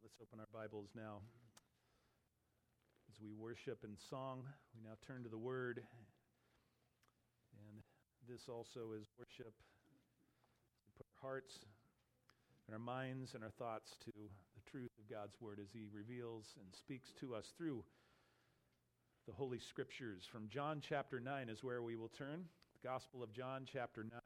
Let's open our Bibles now. As we worship in song, we now turn to the Word. And this also is worship. We put our hearts and our minds and our thoughts to the truth of God's Word as He reveals and speaks to us through the Holy Scriptures. From John chapter 9 is where we will turn. The Gospel of John chapter 9.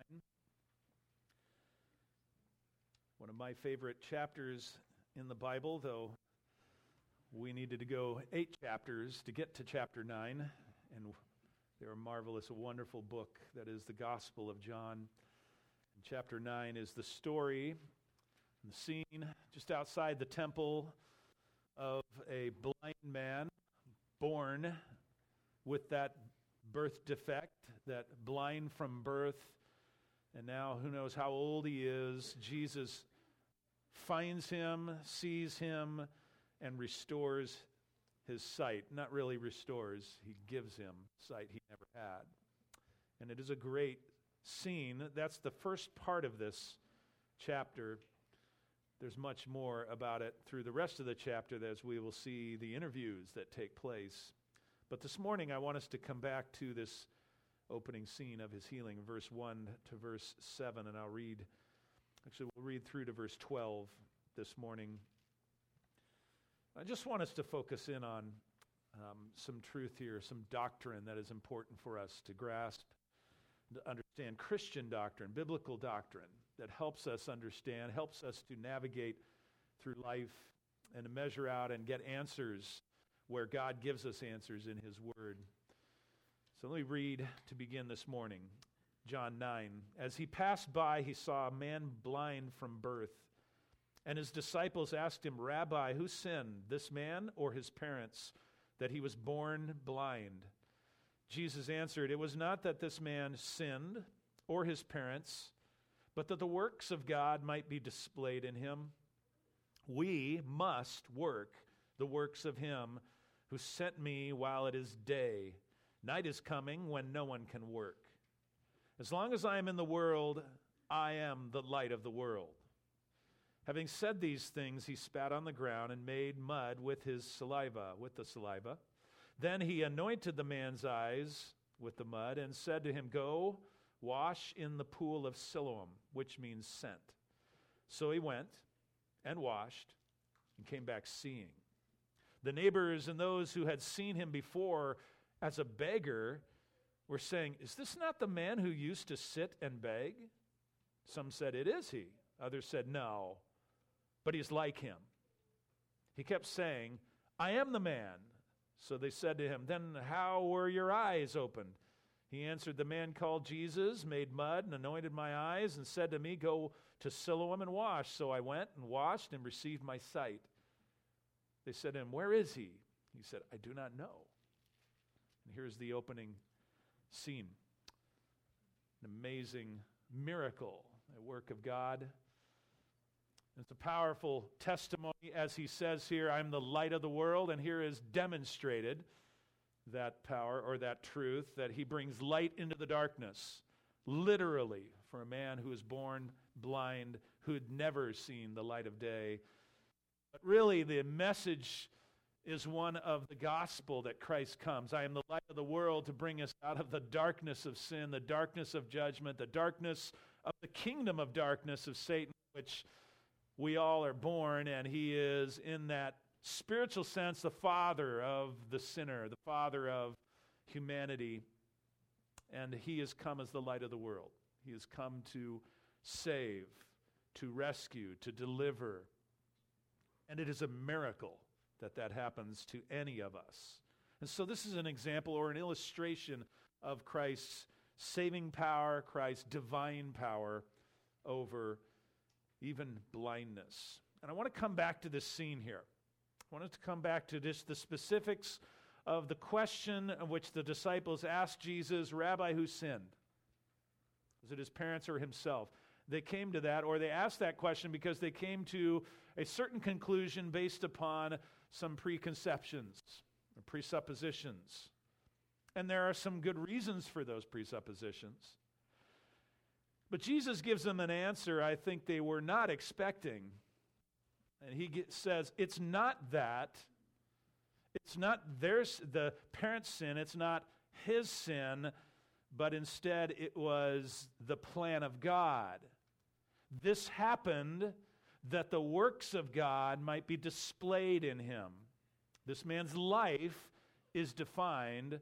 One of my favorite chapters in the Bible, though we needed to go 8 chapters to get to chapter 9, and they're a marvelous, a wonderful book that is the Gospel of John. And chapter 9 is the story and the scene just outside the temple of a blind man born with that birth defect, that blind from birth, and now who knows how old he is. Jesus finds him, sees him, and restores his sight. Not really restores, he gives him sight he never had. And it is a great scene. That's the first part of this chapter. There's much more about it through the rest of the chapter as we will see the interviews that take place. But this morning I want us to come back to this opening scene of his healing, verse 1 to verse 7, and we'll read through to verse 12 this morning. I just want us to focus in on some truth here, some doctrine that is important for us to grasp, to understand Christian doctrine, biblical doctrine that helps us understand, helps us to navigate through life and to measure out and get answers where God gives us answers in His Word. So let me read to begin this morning. John 9. As he passed by, he saw a man blind from birth. And his disciples asked him, Rabbi, who sinned, this man or his parents, that he was born blind? Jesus answered, It was not that this man sinned or his parents, but that the works of God might be displayed in him. We must work the works of him who sent me while it is day. Night is coming when no one can work. As long as I am in the world, I am the light of the world. Having said these things, he spat on the ground and made mud with the saliva. Then he anointed the man's eyes with the mud and said to him, Go, wash in the pool of Siloam, which means sent. So he went and washed and came back seeing. The neighbors and those who had seen him before as a beggar were saying, Is this not the man who used to sit and beg? Some said, It is he. Others said, No, but he's like him. He kept saying, I am the man. So they said to him, Then how were your eyes opened? He answered, The man called Jesus made mud and anointed my eyes and said to me, Go to Siloam and wash. So I went and washed and received my sight. They said to him, Where is he? He said, I do not know. And here's the opening scene. An amazing miracle, a work of God. It's a powerful testimony, as he says here, I'm the light of the world, and here is demonstrated that power or that truth, that he brings light into the darkness, literally, for a man who is born blind, who had never seen the light of day. But really, the message is one of the gospel that Christ comes. I am the light of the world to bring us out of the darkness of sin, the darkness of judgment, the darkness of the kingdom of darkness of Satan, which we all are born, and he is, in that spiritual sense, the father of the sinner, the father of humanity, and he has come as the light of the world. He has come to save, to rescue, to deliver, and it is a miracle that happens to any of us. And so this is an example or an illustration of Christ's saving power, Christ's divine power over even blindness. And I want to come back to this scene here. I want us to come back to just the specifics of the question of which the disciples asked Jesus, Rabbi, who sinned? Was it his parents or himself? They came to that, or they asked that question because they came to a certain conclusion based upon some preconceptions or presuppositions. And there are some good reasons for those presuppositions. But Jesus gives them an answer I think they were not expecting. And he says, it's not that. It's not the parent's sin. It's not his sin, but instead it was the plan of God. This happened that the works of God might be displayed in him. This man's life is defined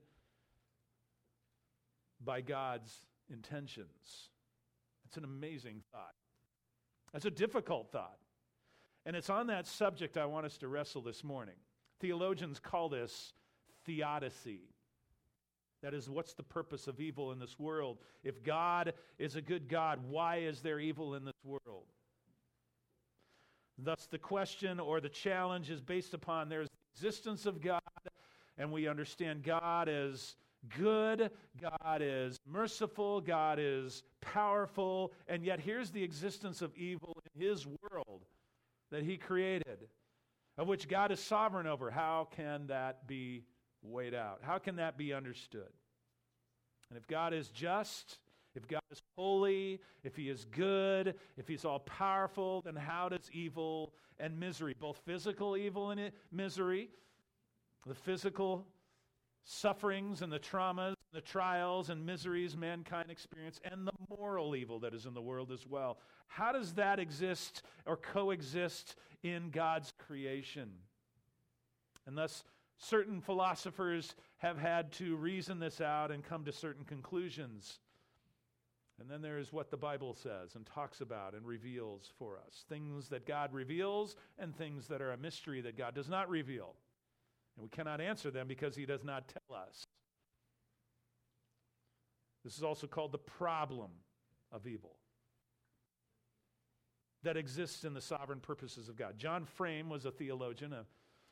by God's intentions. It's an amazing thought. It's a difficult thought. And it's on that subject I want us to wrestle this morning. Theologians call this theodicy. That is, what's the purpose of evil in this world? If God is a good God, why is there evil in this world? Thus, the question or the challenge is based upon there's the existence of God, and we understand God as good, God is merciful, God is powerful, and yet here's the existence of evil in his world that he created, of which God is sovereign over. How can that be weighed out? How can that be understood? And if God is just, if God is holy, if he is good, if he's all-powerful, then how does evil and misery, both physical evil and misery, the physical sufferings and the traumas, the trials and miseries mankind experience, and the moral evil that is in the world as well, how does that exist or coexist in God's creation? And thus, certain philosophers have had to reason this out and come to certain conclusions. And then there is what the Bible says and talks about and reveals for us. Things that God reveals and things that are a mystery that God does not reveal. And we cannot answer them because he does not tell us. This is also called the problem of evil that exists in the sovereign purposes of God. John Frame was a theologian, a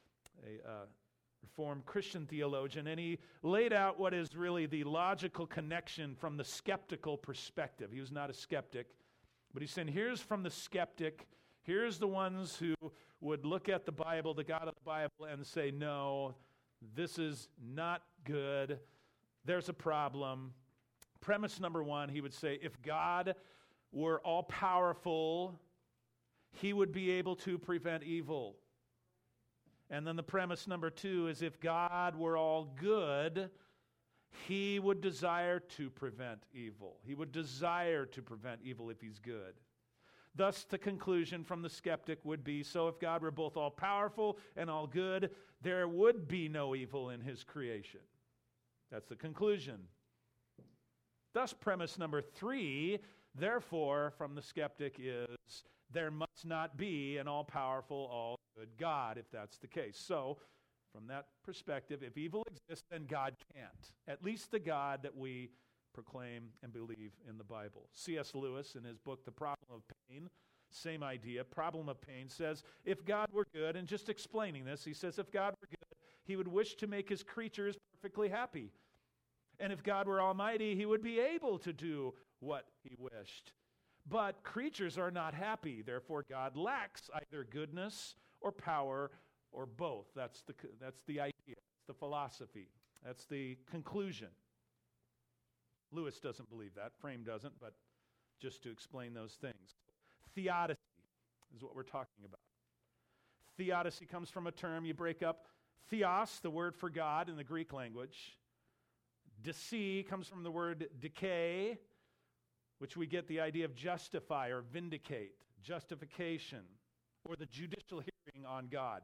Reformed Christian theologian, and he laid out what is really the logical connection from the skeptical perspective. He was not a skeptic, but he said, here's from the skeptic, here's the ones who would look at the Bible, the God of the Bible, and say, no, this is not good. There's a problem. Premise number one, he would say, if God were all-powerful, he would be able to prevent evil. And then the premise number two is if God were all good, he would desire to prevent evil. He would desire to prevent evil if he's good. Thus, the conclusion from the skeptic would be, so if God were both all-powerful and all good, there would be no evil in his creation. That's the conclusion. Thus, premise number three, therefore, from the skeptic is, there must not be an all-powerful, all-good God, if that's the case. So, from that perspective, if evil exists, then God can't. At least the God that we proclaim and believe in the Bible. C.S. Lewis, in his book, The Problem of Pain, same idea, Problem of Pain, says, if God were good, and just explaining this, he says, if God were good, he would wish to make his creatures perfectly happy. And if God were almighty, he would be able to do what he wished. But creatures are not happy. Therefore, God lacks either goodness or power or both. That's the idea. It's the philosophy. That's the conclusion. Lewis doesn't believe that. Frame doesn't, but just to explain those things. Theodicy is what we're talking about. Theodicy comes from a term you break up. Theos, the word for God in the Greek language. Deci comes from the word decay, which we get the idea of justify or vindicate, justification, or the judicial hearing on God.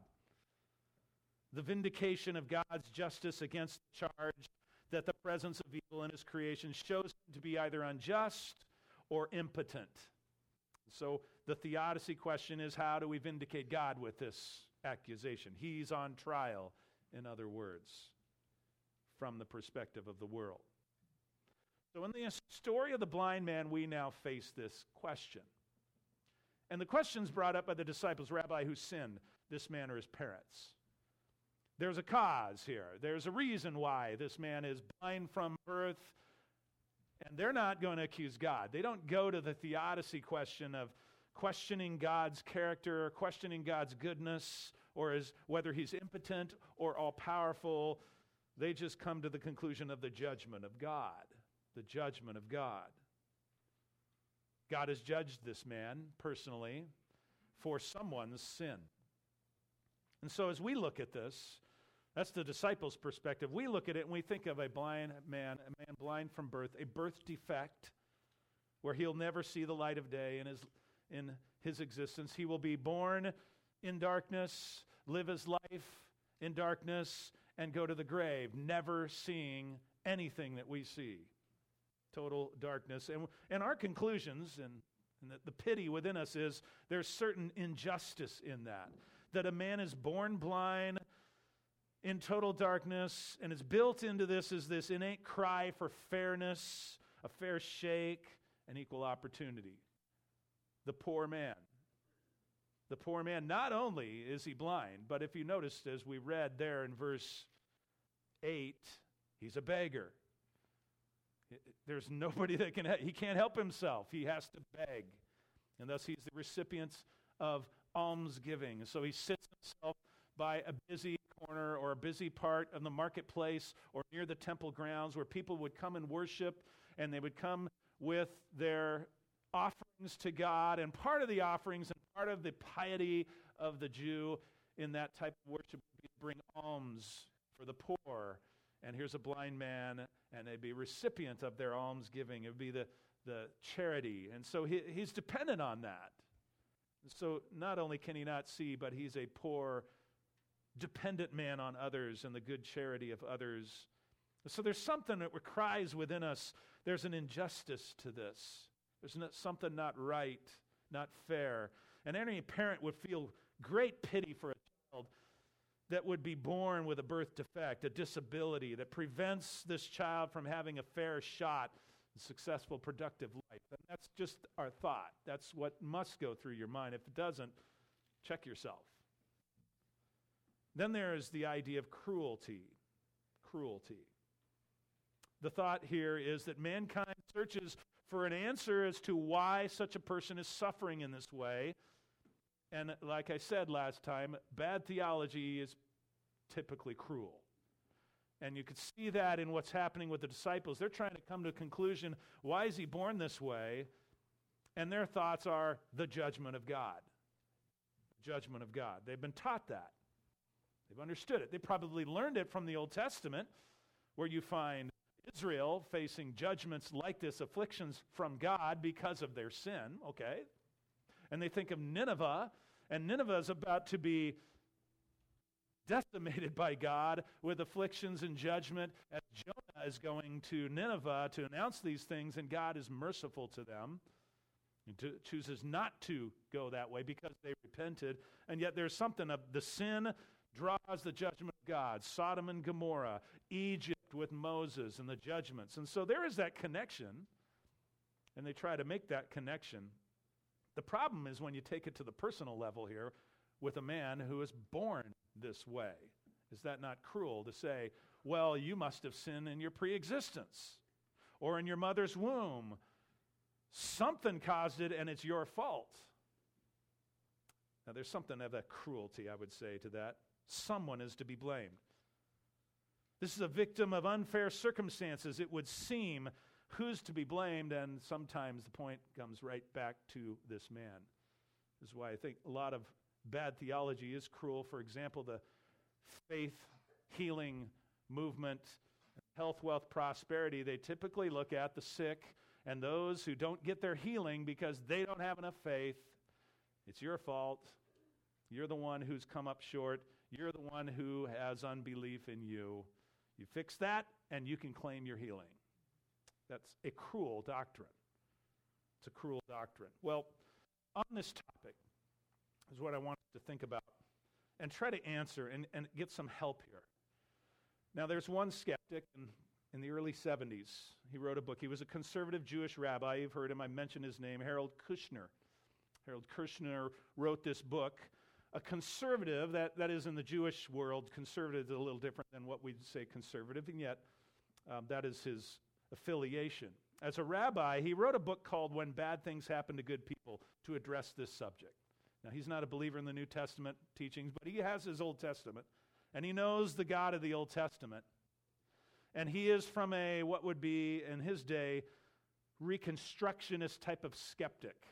The vindication of God's justice against the charge that the presence of evil in his creation shows him to be either unjust or impotent. So the theodicy question is, how do we vindicate God with this accusation? He's on trial, in other words, from the perspective of the world. So in the story of the blind man, we now face this question. And the question's brought up by the disciples, Rabbi, who sinned, this man or his parents? There's a cause here. There's a reason why this man is blind from birth, and they're not going to accuse God. They don't go to the theodicy question of questioning God's character, questioning God's goodness, or whether he's impotent or all-powerful. They just come to the conclusion of the judgment of God. The judgment of God. God has judged this man personally for someone's sin. And so as we look at this, that's the disciples' perspective. We look at it and we think of a man blind from birth, a birth defect, where he'll never see the light of day in his existence. He will be born in darkness, live his life in darkness, and go to the grave, never seeing anything that we see. Total darkness. And our conclusions, and the pity within us is there's certain injustice in that a man is born blind in total darkness, and it's built into this is this innate cry for fairness, a fair shake, and equal opportunity. The poor man. The poor man, not only is he blind, but if you noticed as we read there in verse 8, he's a beggar. There's nobody that he can't help himself. He has to beg. And thus he's the recipient of almsgiving. So he sits himself by a busy corner or a busy part of the marketplace or near the temple grounds where people would come and worship, and they would come with their offerings to God. And part of the offerings and part of the piety of the Jew in that type of worship would be to bring alms for the poor. And here's a blind man, and they'd be recipient of their almsgiving. It would be the charity. And so he's dependent on that. So not only can he not see, but he's a poor, dependent man on others and the good charity of others. So there's something that cries within us. There's an injustice to this. There's something not right, not fair. And any parent would feel great pity for a child that would be born with a birth defect, a disability that prevents this child from having a fair shot, a successful, productive life. And that's just our thought. That's what must go through your mind. If it doesn't, check yourself. Then there is the idea of cruelty. Cruelty. The thought here is that mankind searches for an answer as to why such a person is suffering in this way. And like I said last time, bad theology is typically cruel. And you could see that in what's happening with the disciples. They're trying to come to a conclusion, why is he born this way? And their thoughts are the judgment of God. Judgment of God. They've been taught that. They've understood it. They probably learned it from the Old Testament, where you find Israel facing judgments like this, afflictions from God because of their sin, okay? And they think of Nineveh, and Nineveh is about to be decimated by God with afflictions and judgment, as Jonah is going to Nineveh to announce these things, and God is merciful to them. He chooses not to go that way because they repented, and yet there's something of the sin draws the judgment of God. Sodom and Gomorrah, Egypt with Moses and the judgments. And so there is that connection, and they try to make that connection. The problem is when you take it to the personal level here with a man who is born this way. Is that not cruel to say, well, you must have sinned in your pre-existence or in your mother's womb? Something caused it, and it's your fault. Now, there's something of that cruelty, I would say, to that. Someone is to be blamed. This is a victim of unfair circumstances, it would seem. Who's to be blamed? And sometimes the point comes right back to this man. This is why I think a lot of bad theology is cruel. For example, the faith healing movement, health, wealth, prosperity, they typically look at the sick and those who don't get their healing because they don't have enough faith. It's your fault. You're the one who's come up short. You're the one who has unbelief in you. You fix that, and you can claim your healing. That's a cruel doctrine. It's a cruel doctrine. Well, on this topic is what I want us to think about and try to answer and get some help here. Now, there's one skeptic in the early 70s. He wrote a book. He was a conservative Jewish rabbi. You've heard him. I mentioned his name, Harold Kushner. Harold Kushner wrote this book. A conservative, that is in the Jewish world, conservative is a little different than what we'd say conservative, and yet that is his affiliation. As a rabbi, he wrote a book called When Bad Things Happen to Good People to address this subject. Now, he's not a believer in the New Testament teachings, but he has his Old Testament, and he knows the God of the Old Testament. And he is from a, what would be, in his day, Reconstructionist type of skeptic.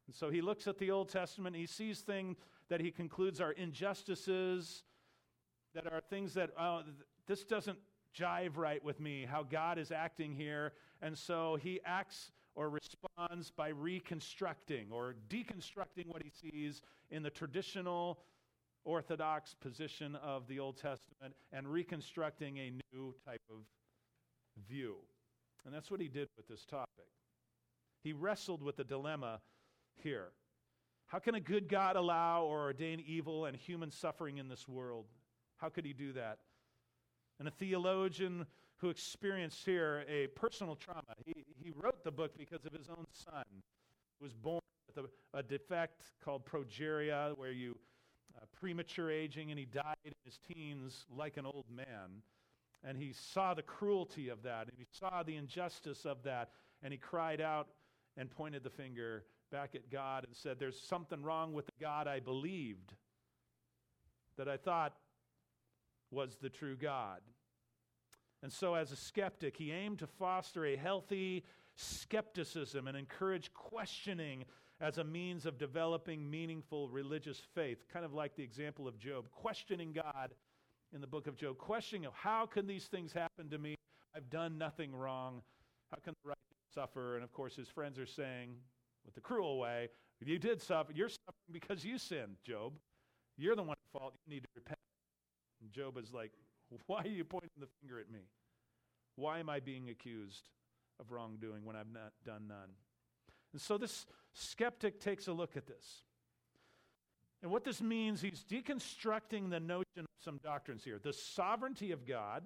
And so he looks at the Old Testament, he sees things that he concludes are injustices, that are things that, this doesn't jive right with me, how God is acting here. And so he acts or responds by reconstructing or deconstructing what he sees in the traditional Orthodox position of the Old Testament and reconstructing a new type of view. And that's what he did with this topic. He wrestled with the dilemma here. How can a good God allow or ordain evil and human suffering in this world? How could he do that? And a theologian who experienced here a personal trauma. He wrote the book because of his own son, who was born with a defect called progeria, where you premature aging, and he died in his teens like an old man. And he saw the cruelty of that, and he saw the injustice of that, and he cried out and pointed the finger back at God and said, there's something wrong with the God I believed, that I thought was the true God. And so as a skeptic, he aimed to foster a healthy skepticism and encourage questioning as a means of developing meaningful religious faith, kind of like the example of Job, questioning God in the book of Job, questioning how can these things happen to me? I've done nothing wrong. How can the righteous suffer? And of course his friends are saying, with the cruel way, you did suffer. You're suffering because you sinned, Job. You're the one at fault. You need to repent. And Job is like, why are you pointing the finger at me? Why am I being accused of wrongdoing when I've not done none? And so this skeptic takes a look at this. And what this means, he's deconstructing the notion of some doctrines here. The sovereignty of God,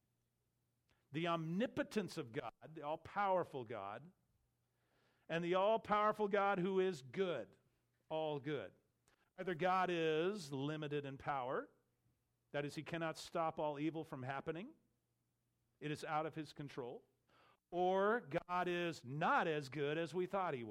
the omnipotence of God, the all-powerful God, and the all-powerful God who is good, all good. Either God is limited in power, that is, he cannot stop all evil from happening. It is out of his control. Or God is not as good as we thought he was.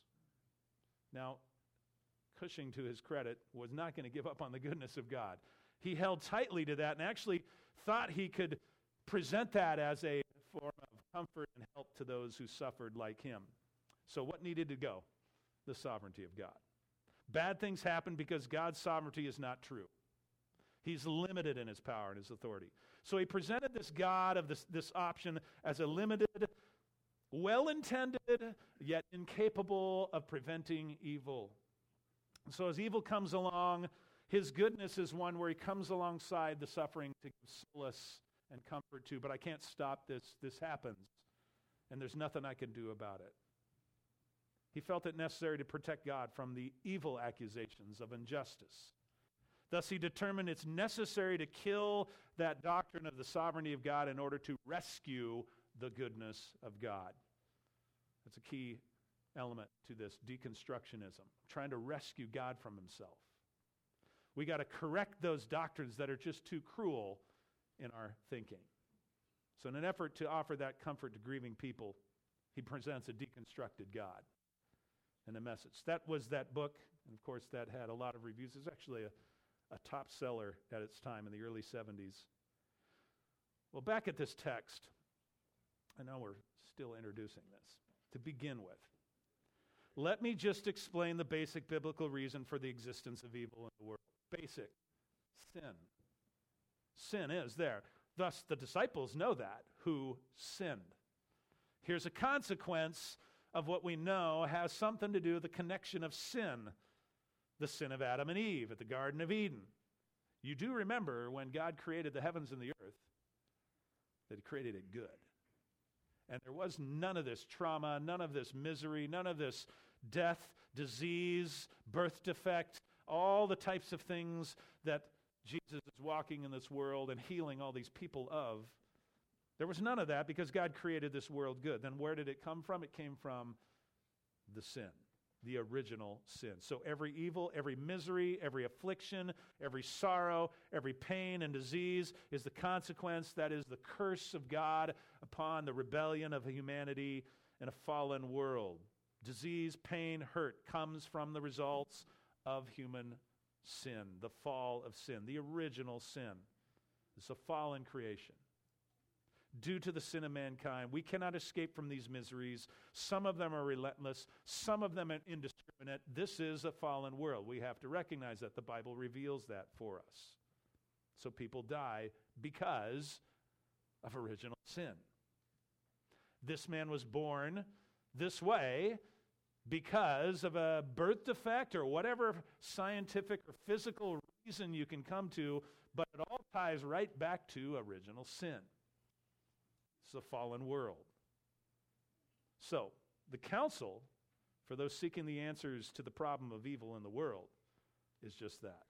Now, Cushing, to his credit, was not going to give up on the goodness of God. He held tightly to that and actually thought he could present that as a form of comfort and help to those who suffered like him. So what needed to go? The sovereignty of God. Bad things happen because God's sovereignty is not true. He's limited in his power and his authority. So he presented this God of this option as a limited, well-intended, yet incapable of preventing evil. So as evil comes along, his goodness is one where he comes alongside the suffering to give solace and comfort to. But I can't stop this. This happens, and there's nothing I can do about it. He felt it necessary to protect God from the evil accusations of injustice. Thus, he determined it's necessary to kill that doctrine of the sovereignty of God in order to rescue the goodness of God. That's a key element to this deconstructionism, trying to rescue God from himself. We got to correct those doctrines that are just too cruel in our thinking. So in an effort to offer that comfort to grieving people, he presents a deconstructed God and a message. That was that book, and of course that had a lot of reviews. It's actually a top seller at its time in the early 70s. Well, back at this text, I know we're still introducing this. To begin with, let me just explain the basic biblical reason for the existence of evil in the world. Basic. Sin. Sin is there. Thus, the disciples know that, who sinned. Here's a consequence of what we know has something to do with the connection of sin. The sin of Adam and Eve at the Garden of Eden. You do remember when God created the heavens and the earth, that he created it good. And there was none of this trauma, none of this misery, none of this death, disease, birth defect, all the types of things that Jesus is walking in this world and healing all these people of. There was none of that because God created this world good. Then where did it come from? It came from the sin. The original sin. So every evil, every misery, every affliction, every sorrow, every pain and disease is the consequence, that is the curse of God upon the rebellion of humanity in a fallen world. Disease, pain, hurt comes from the results of human sin, the fall of sin, the original sin. It's a fallen creation. due to the sin of mankind. We cannot escape from these miseries. Some of them are relentless. Some of them are indiscriminate. This is a fallen world. We have to recognize that. The Bible reveals that for us. So people die because of original sin. This man was born this way because of a birth defect or whatever scientific or physical reason you can come to, but it all ties right back to original sin. It's a fallen world. So, the counsel for those seeking the answers to the problem of evil in the world is just that.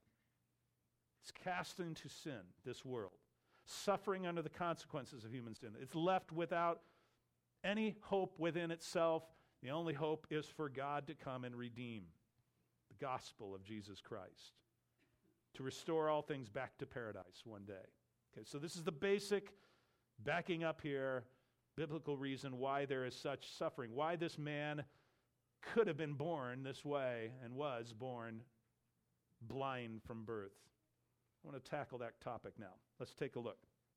It's cast into sin, this world, suffering under the consequences of human sin. It's left without any hope within itself. The only hope is for God to come and redeem the gospel of Jesus Christ, to restore all things back to paradise one day. Okay, so this is the basic, backing up here, biblical reason why there is such suffering, why this man could have been born this way and was born blind from birth. I want to tackle that topic now. Let's take a look.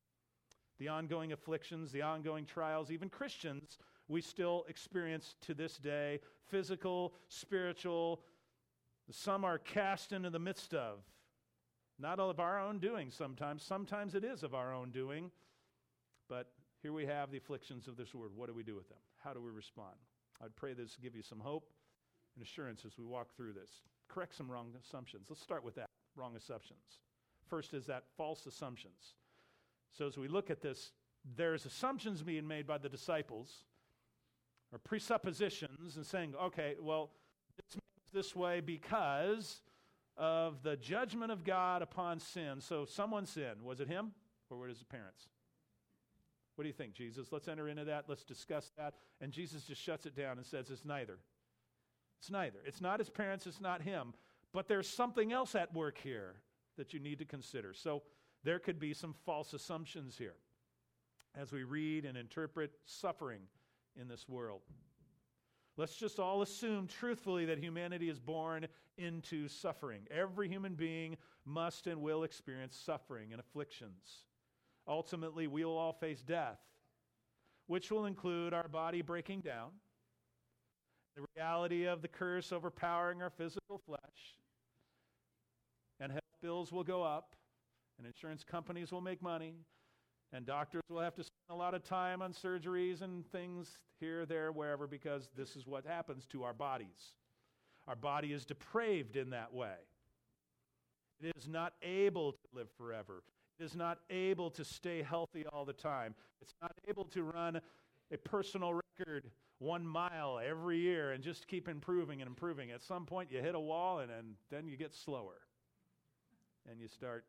The ongoing afflictions, the ongoing trials, even Christians, we still experience to this day, physical, spiritual, some are cast into the midst of. Not all of our own doing sometimes. Sometimes it is of our own doing. But here we have the afflictions of this world. What do we do with them? How do we respond? I'd pray this give you some hope and assurance as we walk through this. Correct some wrong assumptions. Let's start with that, wrong assumptions. First is that false assumptions. So as we look at this, there's assumptions being made by the disciples, or presuppositions, and saying, okay, well, this means this way because of the judgment of God upon sin. So someone sinned. Was it him, or were it his parents? What do you think, Jesus? Let's enter into that. Let's discuss that. And Jesus just shuts it down and says it's neither. It's neither. It's not his parents. It's not him. But there's something else at work here that you need to consider. So there could be some false assumptions here as we read and interpret suffering in this world. Let's just all assume truthfully that humanity is born into suffering. Every human being must and will experience suffering and afflictions. Ultimately, we will all face death, which will include our body breaking down, the reality of the curse overpowering our physical flesh, and health bills will go up, and insurance companies will make money, and doctors will have to spend a lot of time on surgeries and things here, there, wherever, because this is what happens to our bodies. Our body is depraved in that way. It is not able to live forever. It is not able to stay healthy all the time. It's not able to run a personal record 1 mile every year and just keep improving and improving. At some point, you hit a wall, and then you get slower. And you start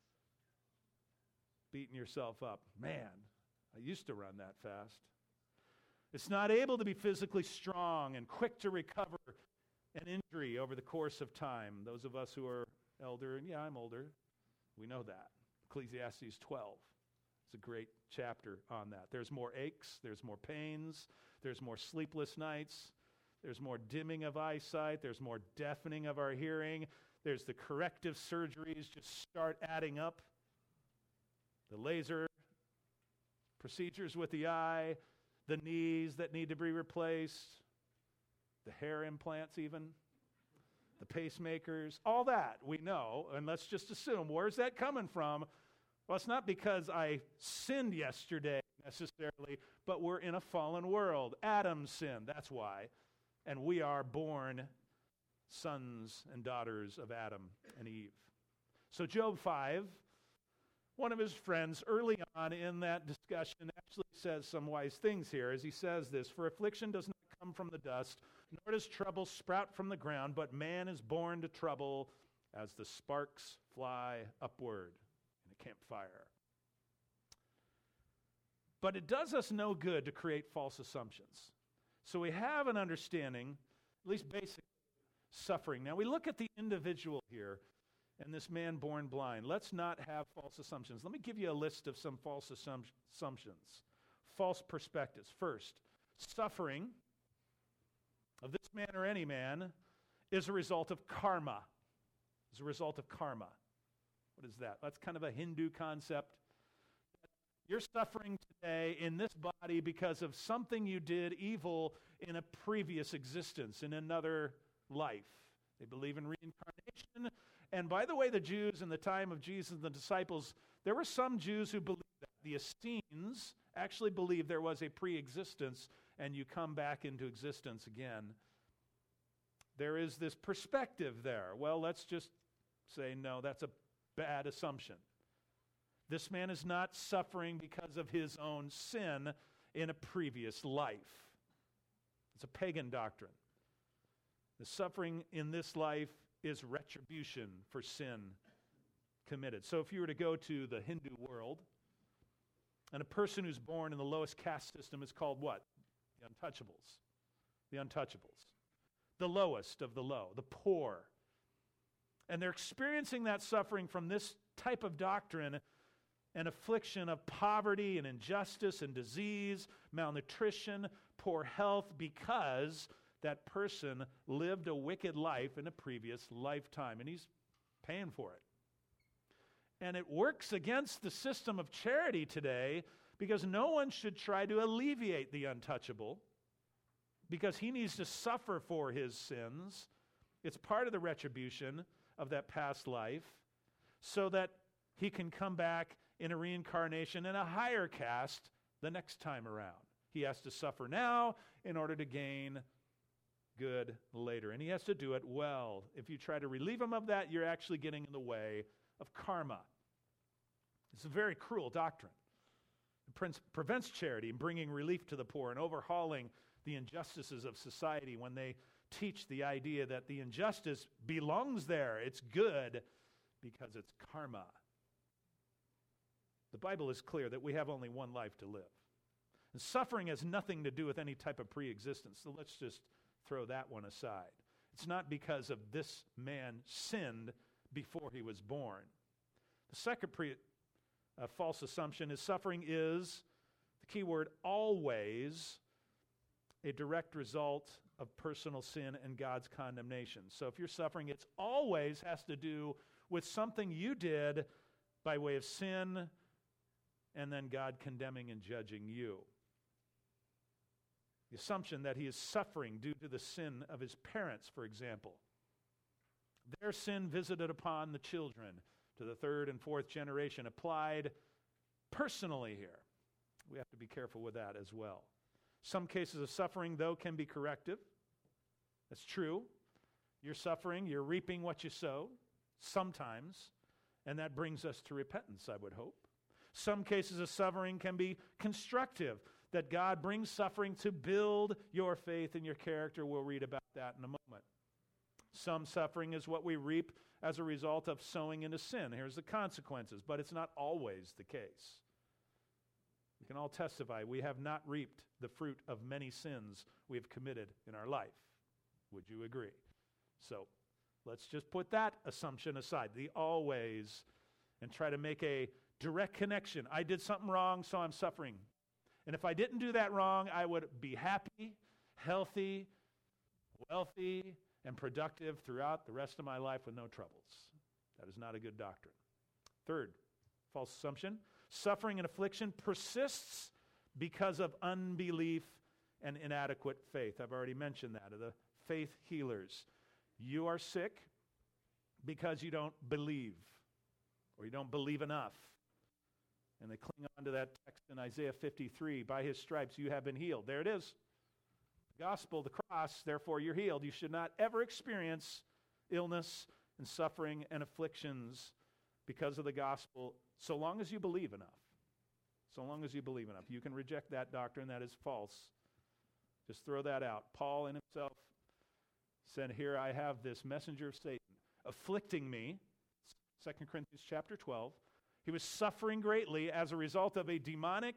beating yourself up. Man, I used to run that fast. It's not able to be physically strong and quick to recover an injury over the course of time. Those of us who are elder, and yeah, I'm older, we know that. Ecclesiastes 12 is a great chapter on that. There's more aches, there's more pains, there's more sleepless nights, there's more dimming of eyesight, there's more deafening of our hearing, there's the corrective surgeries just start adding up. The laser procedures with the eye, the knees that need to be replaced, the hair implants even, the pacemakers, all that we know, and let's just assume, where's that coming from? Well, it's not because I sinned yesterday necessarily, but we're in a fallen world. Adam sinned, that's why. And we are born sons and daughters of Adam and Eve. So Job 5, one of his friends early on in that discussion actually says some wise things here as he says this, "For affliction does not come from the dust, nor does trouble sprout from the ground, but man is born to trouble as the sparks fly upward in a campfire." But it does us no good to create false assumptions. So we have an understanding, at least basic suffering. Now we look at the individual here and this man born blind. Let's not have false assumptions. Let me give you a list of some false assumptions, false perspectives. First, suffering of this man or any man is a result of karma. Is a result of karma. What is that? That's kind of a Hindu concept. You're suffering today in this body because of something you did evil in a previous existence, in another life. They believe in reincarnation. And by the way, the Jews in the time of Jesus and the disciples, there were some Jews who believed that. The Essenes actually believed there was a pre-existence and you come back into existence again. There is this perspective there. Well, let's just say, no, that's a bad assumption. This man is not suffering because of his own sin in a previous life. It's a pagan doctrine. The suffering in this life is retribution for sin committed. So if you were to go to the Hindu world, and a person who's born in the lowest caste system is called what? The untouchables. The untouchables. The lowest of the low, the poor. And they're experiencing that suffering from this type of doctrine, an affliction of poverty and injustice and disease, malnutrition, poor health, because that person lived a wicked life in a previous lifetime, and he's paying for it. And it works against the system of charity today because no one should try to alleviate the untouchable because he needs to suffer for his sins. It's part of the retribution of that past life so that he can come back in a reincarnation in a higher caste the next time around. He has to suffer now in order to gain good later. And he has to do it well. If you try to relieve him of that, you're actually getting in the way of karma. It's a very cruel doctrine. It prevents charity and bringing relief to the poor and overhauling the injustices of society when they teach the idea that the injustice belongs there. It's good because it's karma. The Bible is clear that we have only one life to live. And suffering has nothing to do with any type of pre-existence. So let's just throw that one aside. It's not because of this man sinned before he was born. The second false assumption is suffering is, the key word, always a direct result of personal sin and God's condemnation. So if you're suffering, it's always has to do with something you did by way of sin and then God condemning and judging you. The assumption that he is suffering due to the sin of his parents, for example. Their sin visited upon the children to the third and fourth generation, applied personally here. We have to be careful with that as well. Some cases of suffering, though, can be corrective. That's true. You're suffering, you're reaping what you sow, sometimes, and that brings us to repentance, I would hope. Some cases of suffering can be constructive, that God brings suffering to build your faith and your character. We'll read about that in a moment. Some suffering is what we reap as a result of sowing into sin. Here's the consequences, but it's not always the case. We can all testify we have not reaped the fruit of many sins we have committed in our life. Would you agree? So let's just put that assumption aside, the always, and try to make a direct connection. I did something wrong, so I'm suffering. And if I didn't do that wrong, I would be happy, healthy, wealthy, and productive throughout the rest of my life with no troubles. That is not a good doctrine. Third, false assumption. Suffering and affliction persists because of unbelief and inadequate faith. I've already mentioned that, of the faith healers. You are sick because you don't believe, or you don't believe enough. And they cling on to that text in Isaiah 53, by his stripes you have been healed. There it is. The gospel, the cross, therefore you're healed. You should not ever experience illness and suffering and afflictions because of the gospel, so long as you believe enough. So long as you believe enough. You can reject that doctrine. That is false. Just throw that out. Paul in himself said, here I have this messenger of Satan afflicting me. 2 Corinthians chapter 12. He was suffering greatly as a result of a demonic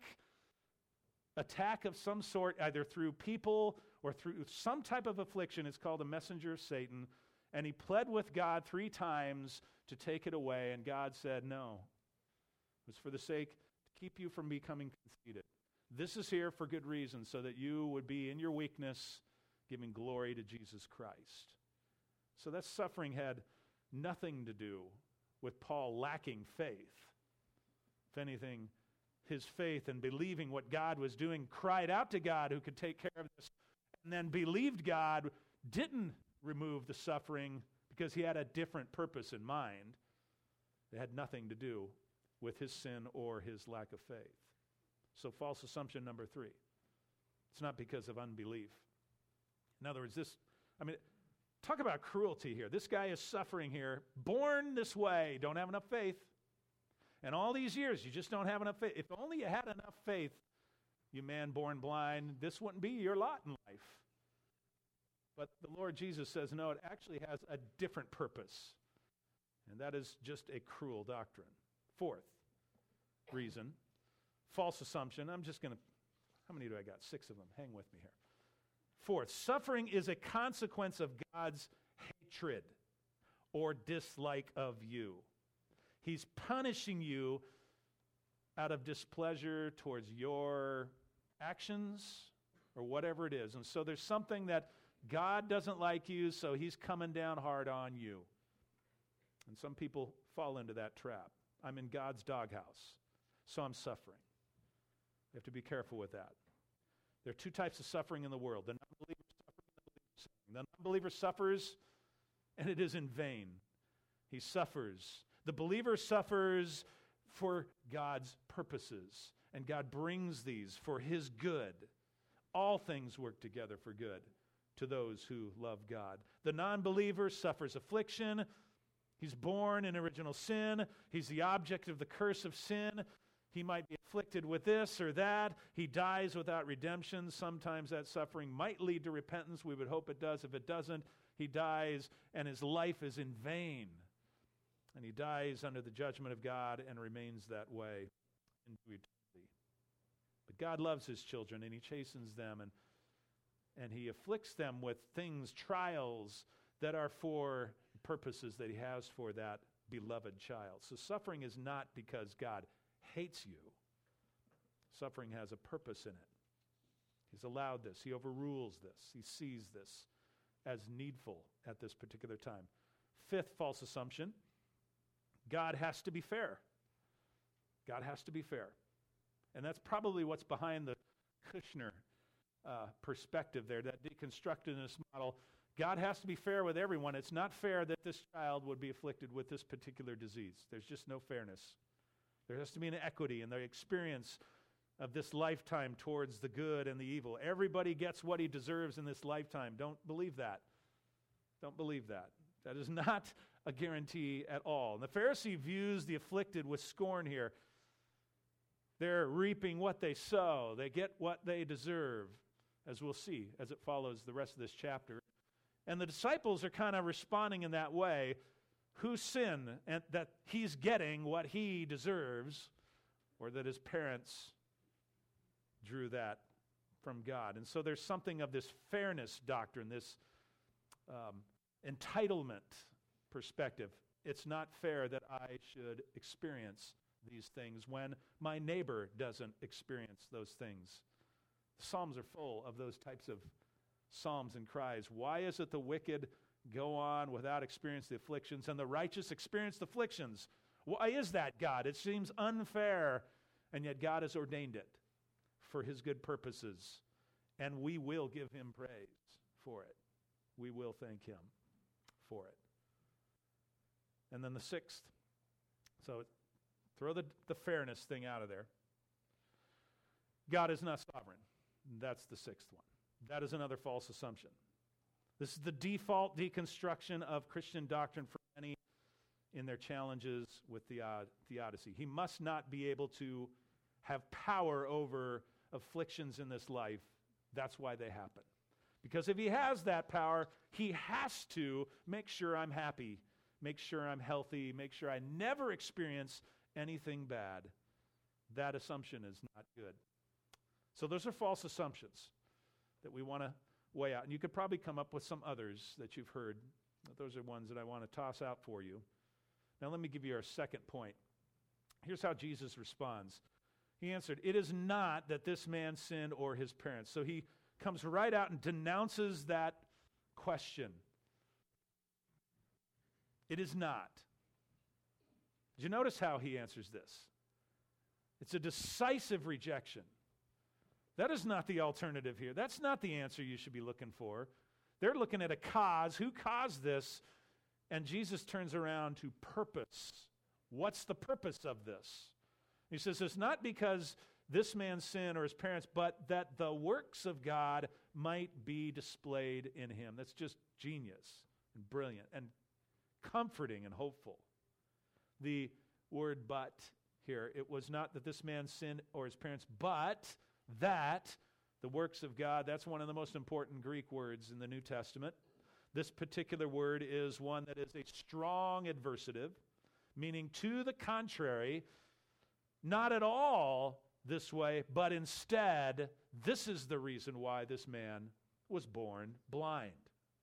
attack of some sort, either through people or through some type of affliction. It's called a messenger of Satan. And he pled with God 3 times to take it away. And God said, no. It was for the sake to keep you from becoming conceited. This is here for good reason, so that you would be in your weakness giving glory to Jesus Christ. So that suffering had nothing to do with Paul lacking faith. If anything, his faith and believing what God was doing, cried out to God who could take care of this, and then believed God didn't remove the suffering because he had a different purpose in mind. It had nothing to do with his sin or his lack of faith. So false assumption number 3. It's not because of unbelief. In other words, talk about cruelty here. This guy is suffering here, born this way, don't have enough faith. And all these years, you just don't have enough faith. If only you had enough faith, you man born blind, this wouldn't be your lot in life. But the Lord Jesus says, no, it actually has a different purpose. And that is just a cruel doctrine. 4th reason, false assumption. How many do I got? 6 of them. Hang with me here. 4th, suffering is a consequence of God's hatred or dislike of you. He's punishing you out of displeasure towards your actions or whatever it is. And so there's something that God doesn't like you, so he's coming down hard on you. And some people fall into that trap. I'm in God's doghouse, so I'm suffering. We have to be careful with that. There are 2 types of suffering in the world. The non-believer suffering and the believer suffering. The non-believer suffers, and it is in vain. He suffers. The believer suffers for God's purposes, and God brings these for his good. All things work together for good to those who love God. The non-believer suffers affliction. He's born in original sin. He's the object of the curse of sin. He might be afflicted with this or that. He dies without redemption. Sometimes that suffering might lead to repentance. We would hope it does. If it doesn't, he dies and his life is in vain. And he dies under the judgment of God and remains that way into eternity. But God loves his children and he chastens them and he afflicts them with things, trials that are for purposes that he has for that beloved child. So suffering is not because God hates you. Suffering has a purpose in it. He's allowed this. He overrules this. He sees this as needful at this particular time. 5th false assumption, God has to be fair. God has to be fair. And that's probably what's behind the Kushner perspective there, that deconstructionist model. God has to be fair with everyone. It's not fair that this child would be afflicted with this particular disease. There's just no fairness. There has to be an equity in the experience of this lifetime towards the good and the evil. Everybody gets what he deserves in this lifetime. Don't believe that. Don't believe that. That is not a guarantee at all. And the Pharisee views the afflicted with scorn here. They're reaping what they sow. They get what they deserve, as we'll see as it follows the rest of this chapter. And the disciples are kind of responding in that way. Whose sin? And that he's getting what he deserves, or that his parents drew that from God. And so there's something of this fairness doctrine, this entitlement perspective. It's not fair that I should experience these things when my neighbor doesn't experience those things. The Psalms are full of those types of psalms and cries. Why is it the wicked go on without experience the afflictions and the righteous experience the afflictions? Why is that, God? It seems unfair, and yet God has ordained it for his good purposes, and we will give him praise for it. We will thank him for it. And then the 6th, so throw the fairness thing out of there. God is not sovereign. That's the 6th one. That is another false assumption. This is the default deconstruction of Christian doctrine for many in their challenges with theodicy. He must not be able to have power over afflictions in this life. That's why they happen. Because if he has that power, he has to make sure I'm happy, make sure I'm healthy, make sure I never experience anything bad. That assumption is not good. So those are false assumptions that we want to weigh out. And you could probably come up with some others that you've heard. But those are ones that I want to toss out for you. Now let me give you our second point. Here's how Jesus responds. He answered, "It is not that this man sinned or his parents." So he comes right out and denounces that question. It is not. Did you notice how he answers this? It's a decisive rejection. That is not the alternative here. That's not the answer you should be looking for. They're looking at a cause. Who caused this? And Jesus turns around to purpose. What's the purpose of this? He says it's not because this man's sin or his parents, but that the works of God might be displayed in him. That's just genius and brilliant and comforting and hopeful. The word but here, it was not that this man's sin or his parents, but that the works of God, that's one of the most important Greek words in the New Testament. This particular word is one that is a strong adversative, meaning to the contrary, not at all this way, but instead, this is the reason why this man was born blind.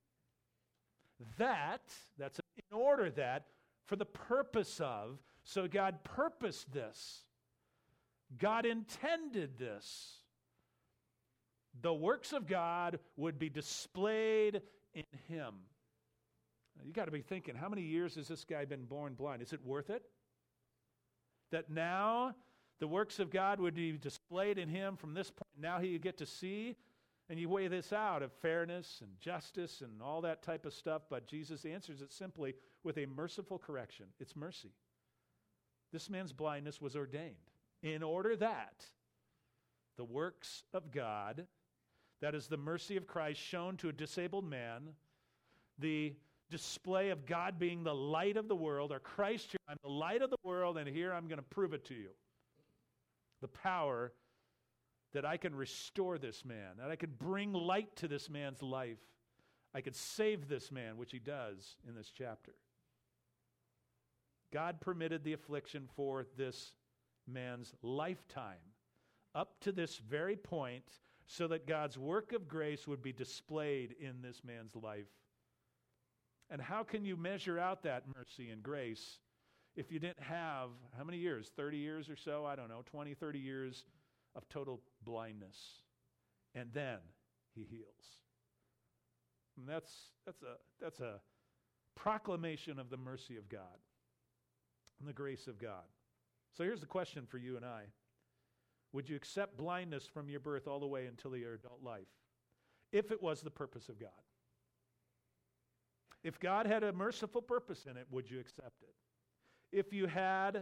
That's in order that, for the purpose of, so God purposed this. God intended this. The works of God would be displayed in him. Now, you got to be thinking, how many years has this guy been born blind? Is it worth it? That now the works of God would be displayed in him from this point. Now he would get to see, and you weigh this out of fairness and justice and all that type of stuff, but Jesus answers it simply with a merciful correction. It's mercy. This man's blindness was ordained in order that the works of God, that is the mercy of Christ shown to a disabled man, the display of God being the light of the world, or Christ here, I'm the light of the world, and here I'm going to prove it to you. The power that I can restore this man, that I could bring light to this man's life. I could save this man, which he does in this chapter. God permitted the affliction for this man's lifetime, up to this very point, so that God's work of grace would be displayed in this man's life. And how can you measure out that mercy and grace if you didn't have, how many years, 30 years or so, I don't know, 20, 30 years of total blindness? And then he heals. And that's a proclamation of the mercy of God and the grace of God. So here's the question for you and I. Would you accept blindness from your birth all the way until your adult life, if it was the purpose of God? If God had a merciful purpose in it, would you accept it? If you had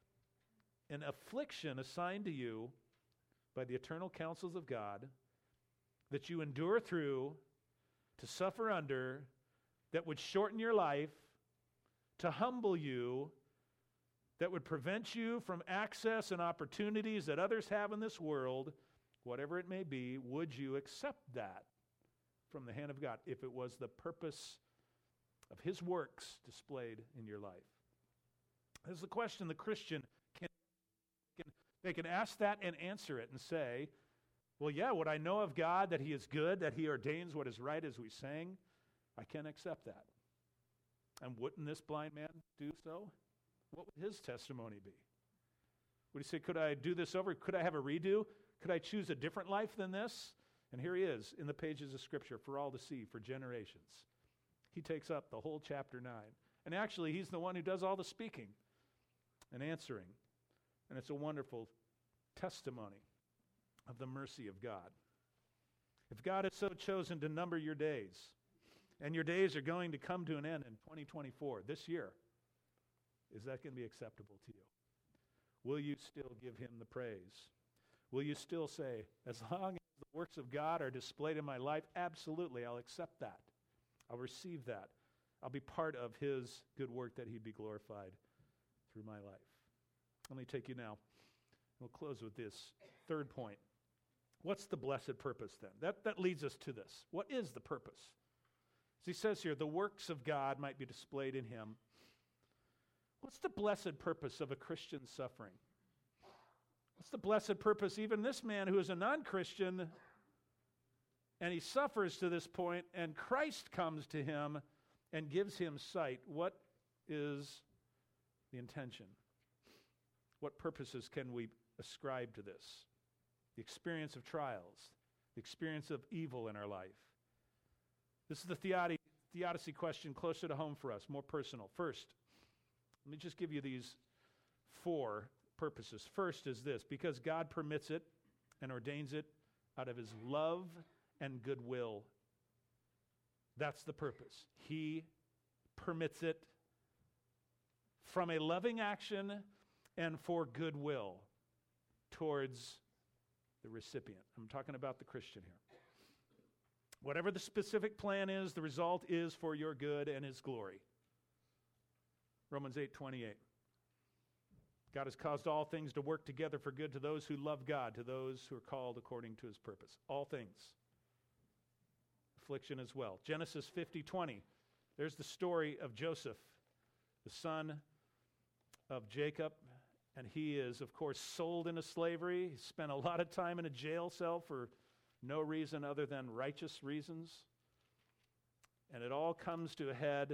an affliction assigned to you by the eternal counsels of God that you endure through, to suffer under, that would shorten your life, to humble you, that would prevent you from access and opportunities that others have in this world, whatever it may be, would you accept that from the hand of God if it was the purpose of his works displayed in your life? This is the question the Christian can ask that and answer it and say, well, yeah, would I know of God that he is good, that he ordains what is right, as we sang? I can accept that. And wouldn't this blind man do so? What would his testimony be? Would he say, could I do this over? Could I have a redo? Could I choose a different life than this? And here he is in the pages of Scripture for all to see for generations. He takes up the whole chapter 9. And actually, he's the one who does all the speaking and answering. And it's a wonderful testimony of the mercy of God. If God has so chosen to number your days, and your days are going to come to an end in 2024, this year, is that going to be acceptable to you? Will you still give him the praise? Will you still say, as long as the works of God are displayed in my life, absolutely, I'll accept that. I'll receive that. I'll be part of his good work that he'd be glorified through my life. Let me take you now. We'll close with this third point. What's the blessed purpose then? That leads us to this. What is the purpose? As he says here, the works of God might be displayed in him. What's the blessed purpose of a Christian suffering? What's the blessed purpose? Even this man who is a non-Christian, and he suffers to this point, and Christ comes to him and gives him sight. What is the intention? What purposes can we ascribe to this? The experience of trials, the experience of evil in our life. This is the theodicy question closer to home for us, more personal. First, let me just give you these 4 purposes. First is this: because God permits it and ordains it out of his love and goodwill. That's the purpose. He permits it from a loving action and for goodwill towards the recipient. I'm talking about the Christian here. Whatever the specific plan is, the result is for your good and his glory. Romans 8:28. God has caused all things to work together for good to those who love God, to those who are called according to his purpose. All things. Affliction as well. Genesis 50:20. There's the story of Joseph, the son of Jacob, and he is, of course, sold into slavery. He spent a lot of time in a jail cell for no reason other than righteous reasons. And it all comes to a head.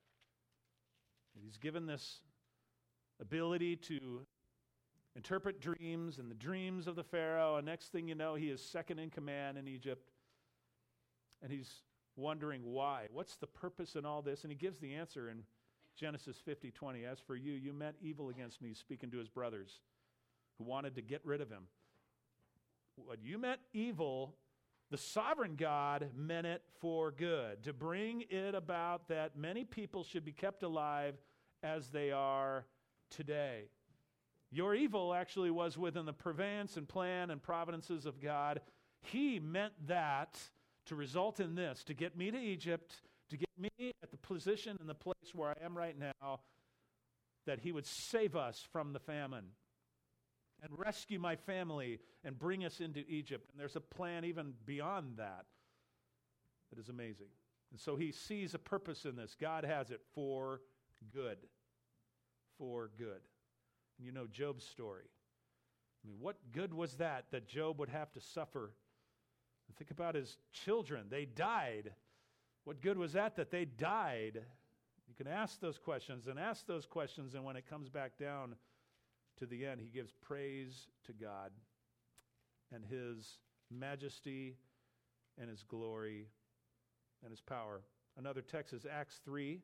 He's given this ability to interpret dreams and the dreams of the Pharaoh, and next thing you know, he is second in command in Egypt. And he's wondering why. What's the purpose in all this? And he gives the answer in Genesis 50:20. As for you, you meant evil against me, speaking to his brothers who wanted to get rid of him. What you meant evil, the sovereign God meant it for good, to bring it about that many people should be kept alive as they are today. Your evil actually was within the purveyance and plan and providences of God. He meant that to result in this, to get me to Egypt, to get me at the position and the place where I am right now, that he would save us from the famine and rescue my family and bring us into Egypt. And there's a plan even beyond that that is amazing. And so he sees a purpose in this. God has it for good. For good. And you know Job's story. I mean, what good was that Job would have to suffer? And think about his children. They died. What good was that they died? You can ask those questions, and when it comes back down to the end, he gives praise to God and his majesty and his glory and his power. Another text is Acts 3.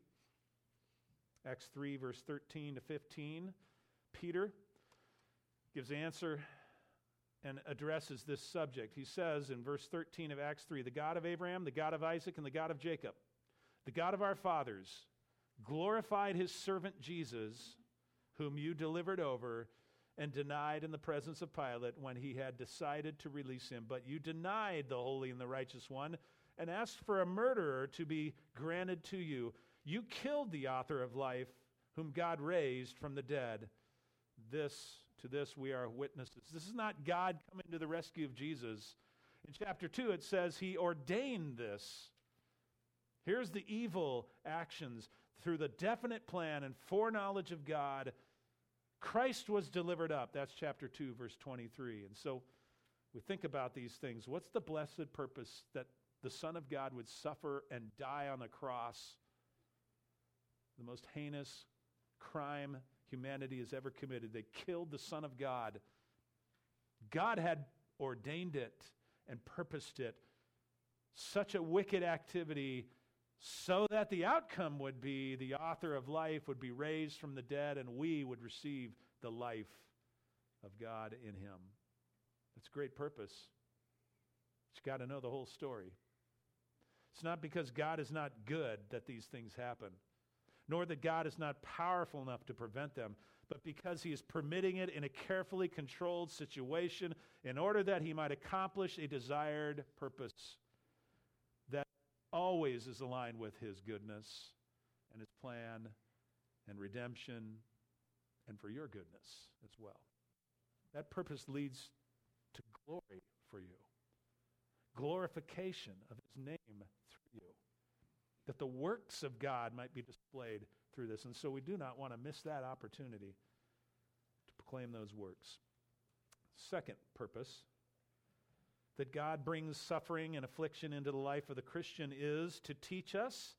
Acts 3, verse 13 to 15. Peter gives answer and addresses this subject. He says in verse 13 of Acts 3, the God of Abraham, the God of Isaac, and the God of Jacob, the God of our fathers, glorified his servant Jesus, whom you delivered over and denied in the presence of Pilate when he had decided to release him. But you denied the holy and the righteous one and asked for a murderer to be granted to you. You killed the author of life, whom God raised from the dead. To this we are witnesses. This is not God coming to the rescue of Jesus. In chapter 2 it says he ordained this. Here's the evil actions. Through the definite plan and foreknowledge of God, Christ was delivered up. That's chapter 2, verse 23. And so we think about these things. What's the blessed purpose that the Son of God would suffer and die on the cross? The most heinous crime humanity has ever committed. They killed the Son of God. God had ordained it and purposed it. Such a wicked activity, so that the outcome would be the author of life would be raised from the dead and we would receive the life of God in him. That's great purpose. But you got to know the whole story. It's not because God is not good that these things happen, nor that God is not powerful enough to prevent them, but because he is permitting it in a carefully controlled situation in order that he might accomplish a desired purpose that always is aligned with his goodness and his plan and redemption and for your goodness as well. That purpose leads to glory for you, glorification of his name through you, that the works of God might be displayed through this. And so we do not want to miss that opportunity to proclaim those works. Second purpose that God brings suffering and affliction into the life of the Christian is to teach us,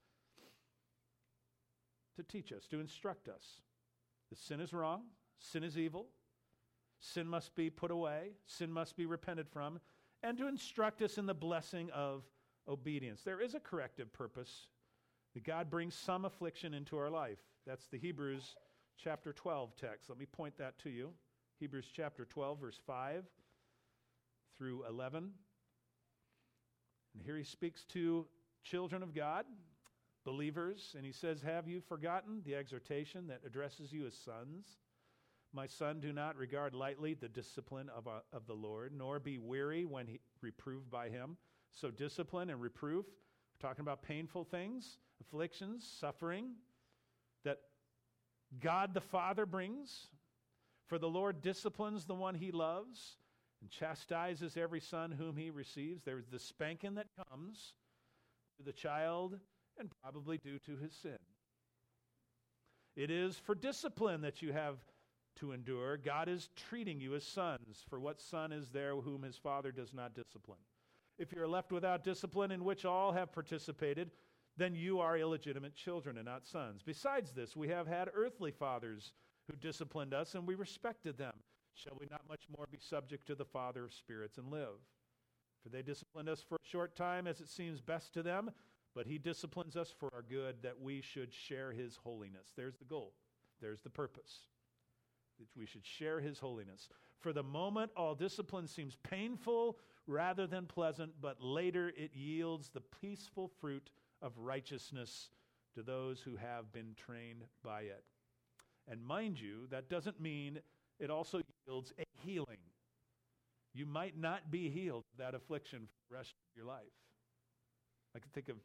to instruct us. That sin is wrong, sin is evil, sin must be put away, sin must be repented from, and to instruct us in the blessing of obedience. There is a corrective purpose that God brings some affliction into our life. That's the Hebrews chapter 12 text. Let me point that to you. Hebrews chapter 12, verse 5 through 11. And here he speaks to children of God, believers, and he says, "Have you forgotten the exhortation that addresses you as sons? My son, do not regard lightly the discipline of the Lord, nor be weary when reproved by him." So discipline and reproof, we're talking about painful things, afflictions, suffering, that God the Father brings. For the Lord disciplines the one he loves and chastises every son whom he receives. There's the spanking that comes to the child and probably due to his sin. It is for discipline that you have to endure. God is treating you as sons. For what son is there whom his father does not discipline? If you're left without discipline in which all have participated, then you are illegitimate children and not sons. Besides this, we have had earthly fathers who disciplined us, and we respected them. Shall we not much more be subject to the Father of spirits and live? For they disciplined us for a short time as it seems best to them, but he disciplines us for our good, that we should share his holiness. There's the goal. There's the purpose. That we should share his holiness. For the moment, all discipline seems painful rather than pleasant, but later it yields the peaceful fruit of righteousness to those who have been trained by it. And mind you, that doesn't mean it also yields a healing. You might not be healed of that affliction for the rest of your life. I can think of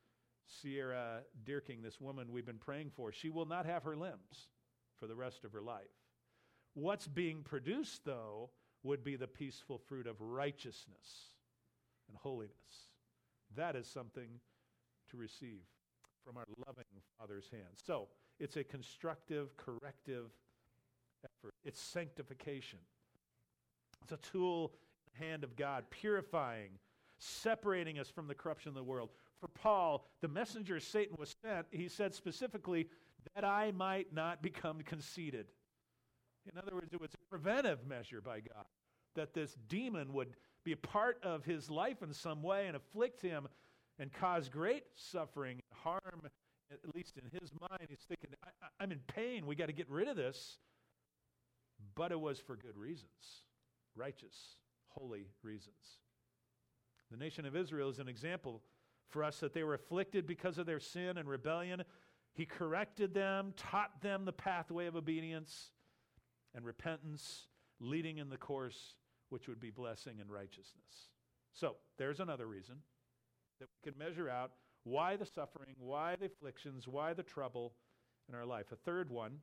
Sierra Dierking, this woman we've been praying for. She will not have her limbs for the rest of her life. What's being produced, though, would be the peaceful fruit of righteousness and holiness. That is something to receive from our loving Father's hand. So, it's a constructive, corrective effort. It's sanctification. It's a tool in the hand of God, purifying, separating us from the corruption of the world. For Paul, the messenger Satan was sent, he said specifically, that I might not become conceited. In other words, it was a preventive measure by God, that this demon would be a part of his life in some way and afflict him and cause great suffering and harm, at least in his mind. He's thinking, I'm in pain, we got to get rid of this. But it was for good reasons, righteous, holy reasons. The nation of Israel is an example for us that they were afflicted because of their sin and rebellion. He corrected them, taught them the pathway of obedience and repentance, leading in the course which would be blessing and righteousness. So, there's another reason that we can measure out why the suffering, why the afflictions, why the trouble in our life. A third one,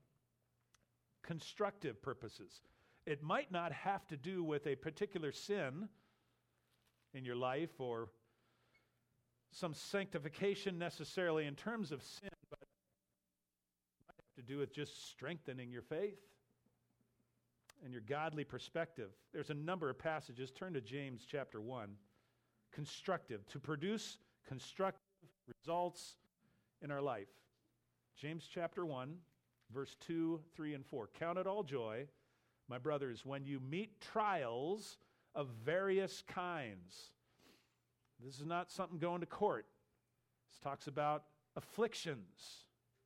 constructive purposes. It might not have to do with a particular sin in your life or some sanctification necessarily in terms of sin, but it might have to do with just strengthening your faith and your godly perspective. There's a number of passages. Turn to James chapter 1. Constructive, to produce constructive results in our life. James chapter 1, verse 2, 3, and 4. Count it all joy, my brothers, when you meet trials of various kinds. This is not something going to court. This talks about afflictions,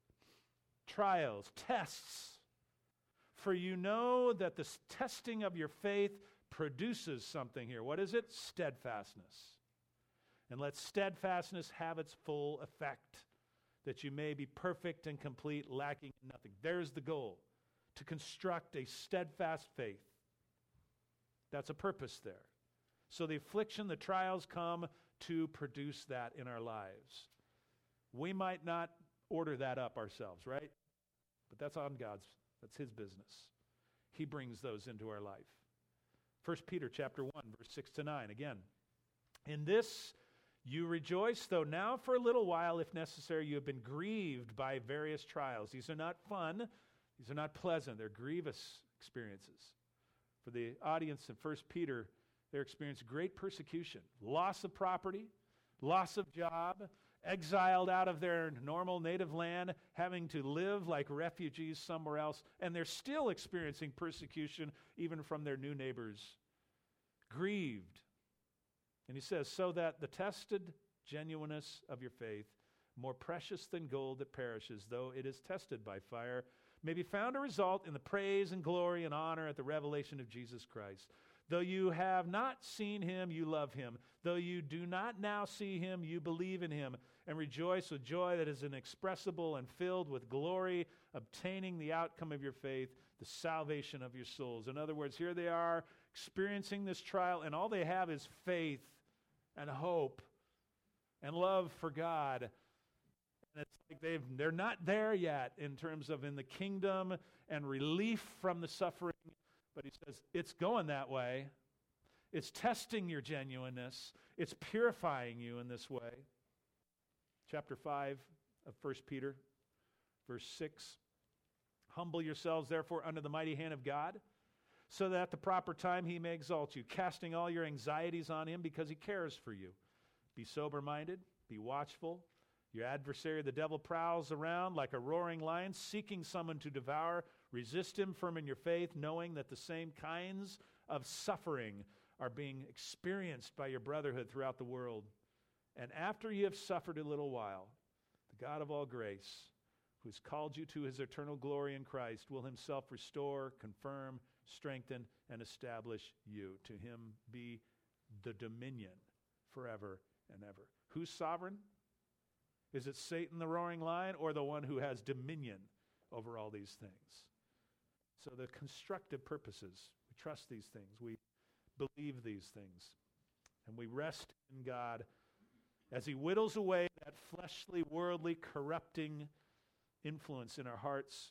trials, tests. For you know that the testing of your faith produces something here. What is it? Steadfastness. And let steadfastness have its full effect, that you may be perfect and complete, lacking in nothing. There's the goal, to construct a steadfast faith. That's a purpose there. So the affliction, the trials come to produce that in our lives. We might not order that up ourselves, right? But that's on God's. That's his business. He brings those into our life. 1 Peter chapter 1, verse 6 to 9. Again, in this you rejoice, though now for a little while, if necessary, you have been grieved by various trials. These are not fun. These are not pleasant. They're grievous experiences. For the audience in 1 Peter, they're experiencing great persecution, loss of property, loss of job, exiled out of their normal native land, having to live like refugees somewhere else, and they're still experiencing persecution even from their new neighbors. Grieved. And he says, so that the tested genuineness of your faith, more precious than gold that perishes, though it is tested by fire, may be found to result in the praise and glory and honor at the revelation of Jesus Christ. Though you have not seen him, you love him. Though you do not now see him, you believe in him and rejoice with joy that is inexpressible and filled with glory, obtaining the outcome of your faith, the salvation of your souls. In other words, here they are experiencing this trial, and all they have is faith and hope and love for God. And it's like they're not there yet in terms of in the kingdom and relief from the suffering. But he says, it's going that way. It's testing your genuineness. It's purifying you in this way. Chapter 5 of 1 Peter, verse 6. Humble yourselves, therefore, under the mighty hand of God, so that at the proper time he may exalt you, casting all your anxieties on him because he cares for you. Be sober-minded, be watchful. Your adversary, the devil, prowls around like a roaring lion, seeking someone to devour. Resist him firm in your faith, knowing that the same kinds of suffering are being experienced by your brotherhood throughout the world. And after you have suffered a little while, the God of all grace, who has called you to his eternal glory in Christ, will himself restore, confirm, strengthen, and establish you. To him be the dominion forever and ever. Who's sovereign? Is it Satan, the roaring lion, or the one who has dominion over all these things? So the constructive purposes, we trust these things, we believe these things, and we rest in God as he whittles away that fleshly, worldly, corrupting influence in our hearts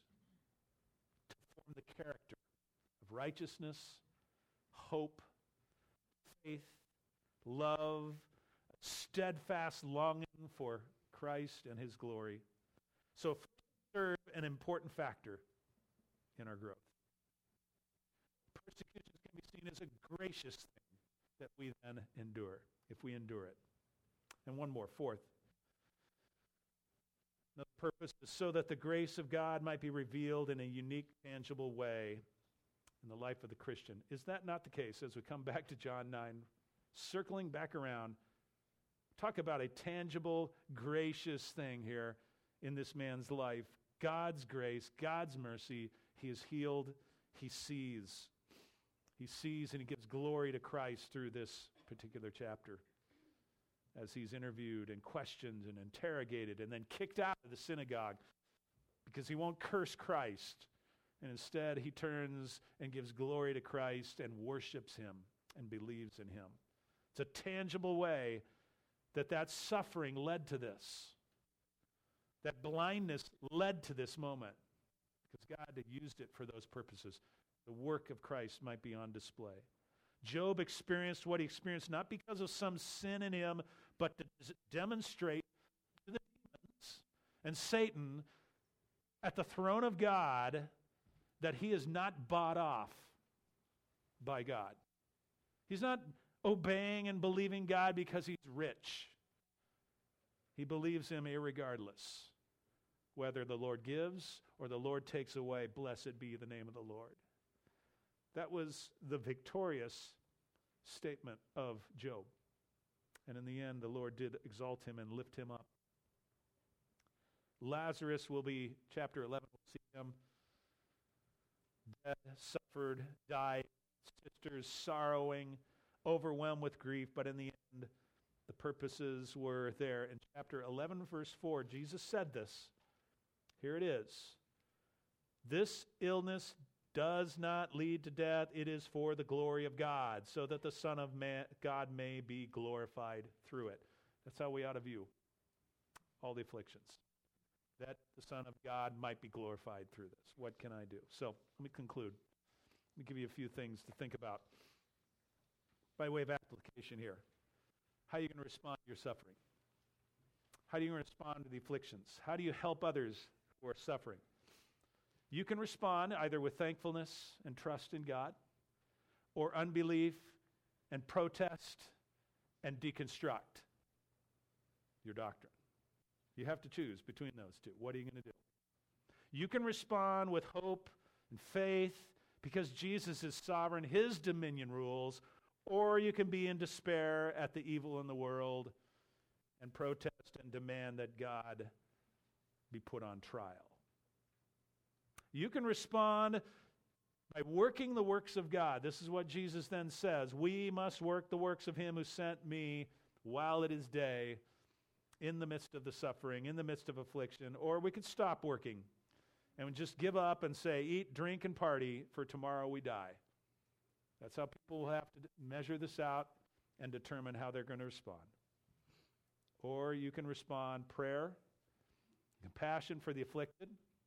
to form the character of righteousness, hope, faith, love, steadfast longing for Christ and his glory. So serve an important factor in our growth. Persecutions can be seen as a gracious thing that we then endure, if we endure it. And one more, fourth. The purpose is so that the grace of God might be revealed in a unique, tangible way in the life of the Christian. Is that not the case as we come back to John 9, circling back around? Talk about a tangible, gracious thing here in this man's life. God's grace, God's mercy. He is healed. He sees. He sees and he gives glory to Christ through this particular chapter as he's interviewed and questioned and interrogated and then kicked out of the synagogue because he won't curse Christ. And instead he turns and gives glory to Christ and worships him and believes in him. It's a tangible way that suffering led to this. That blindness led to this moment because God had used it for those purposes. The work of Christ might be on display. Job experienced what he experienced not because of some sin in him, but to demonstrate to the demons and Satan at the throne of God that he is not bought off by God. He's not obeying and believing God because he's rich. He believes him irregardless. Whether the Lord gives or the Lord takes away, blessed be the name of the Lord. That was the victorious statement of Job. And in the end, the Lord did exalt him and lift him up. Lazarus will be, chapter 11, we'll see him. Dead, suffered, died, sisters sorrowing, overwhelmed with grief, but in the end, the purposes were there. In chapter 11, verse 4, Jesus said this. Here it is. This illness does not lead to death. It is for the glory of God, so that the Son of God may be glorified through it. That's how we ought to view all the afflictions. That the Son of God might be glorified through this. What can I do? So let me conclude. Let me give you a few things to think about by way of application here. How are you going to respond to your suffering? How are you going to respond to the afflictions? How do you help others who are suffering? You can respond either with thankfulness and trust in God, or unbelief and protest and deconstruct your doctrine. You have to choose between those two. What are you going to do? You can respond with hope and faith because Jesus is sovereign, his dominion rules, or you can be in despair at the evil in the world and protest and demand that God be put on trial. You can respond by working the works of God. This is what Jesus then says. We must work the works of him who sent me while it is day, in the midst of the suffering, in the midst of affliction. Or we could stop working and just give up and say, eat, drink, and party, for tomorrow we die. That's how people will have to measure this out and determine how they're going to respond. Or you can respond prayer, compassion for the afflicted,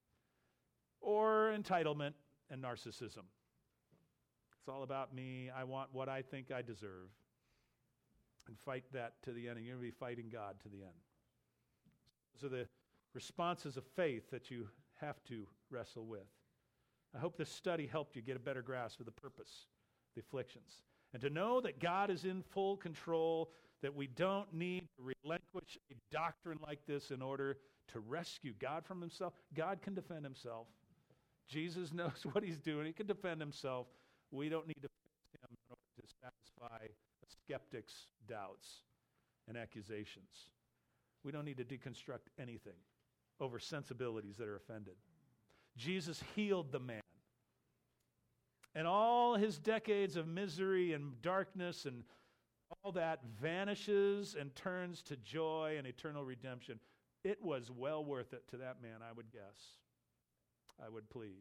or entitlement and narcissism. It's all about me. I want what I think I deserve. And fight that to the end. And you're going to be fighting God to the end. Those are the responses of faith that you have to wrestle with. I hope this study helped you get a better grasp of the purpose, the afflictions. And to know that God is in full control, that we don't need to relinquish a doctrine like this in order to rescue God from himself. God can defend himself. Jesus knows what he's doing. He can defend himself. We don't need to fix him in order to satisfy a skeptic's doubts and accusations. We don't need to deconstruct anything over sensibilities that are offended. Jesus healed the man. And all his decades of misery and darkness and all that vanishes and turns to joy and eternal redemption. It was well worth it to that man, I would guess. I would plead.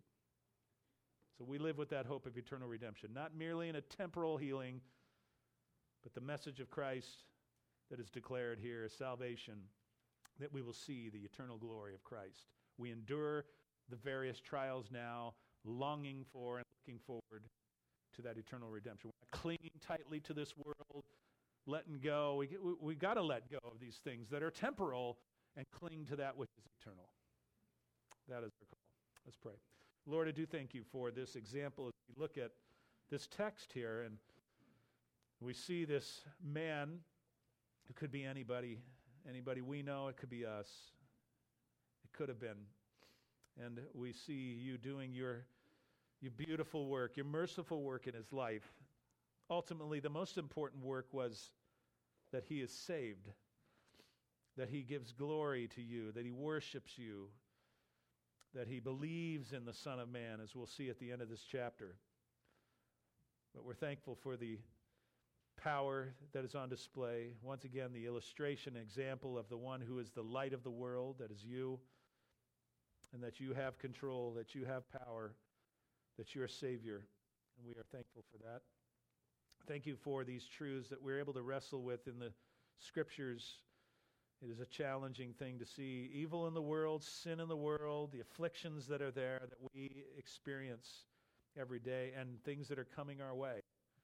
So we live with that hope of eternal redemption, not merely in a temporal healing, but the message of Christ that is declared here is salvation, that we will see the eternal glory of Christ. We endure the various trials now, longing for and looking forward to that eternal redemption. We're not clinging tightly to this world, letting go. We got to let go of these things that are temporal and cling to that which is eternal. That is our call. Let's pray. Lord, I do thank you for this example as we look at this text here, and we see this man. It could be anybody we know. It could be us. It could have been. And we see you doing your beautiful work, your merciful work in his life. Ultimately, the most important work was that he is saved, that he gives glory to you, that he worships you, that he believes in the Son of Man, as we'll see at the end of this chapter. But we're thankful for the power that is on display. Once again, the illustration, example of the one who is the light of the world, that is you, and that you have control, that you have power, that you're a Savior, and we are thankful for that. Thank you for these truths that we're able to wrestle with in the Scriptures. It is a challenging thing to see evil in the world, sin in the world, the afflictions that are there that we experience every day, and things that are coming our way.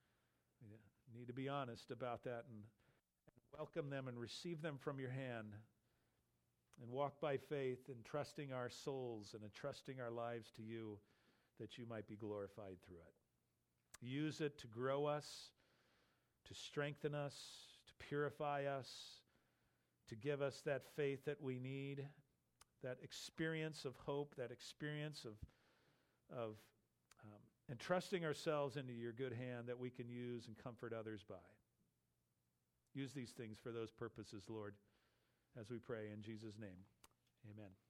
We need to be honest about that and welcome them and receive them from your hand and walk by faith and trusting our souls and entrusting our lives to you, that you might be glorified through it. Use it to grow us, to strengthen us, to purify us, to give us that faith that we need, that experience of hope, that experience of entrusting ourselves into your good hand that we can use and comfort others by. Use these things for those purposes, Lord, as we pray in Jesus' name. Amen.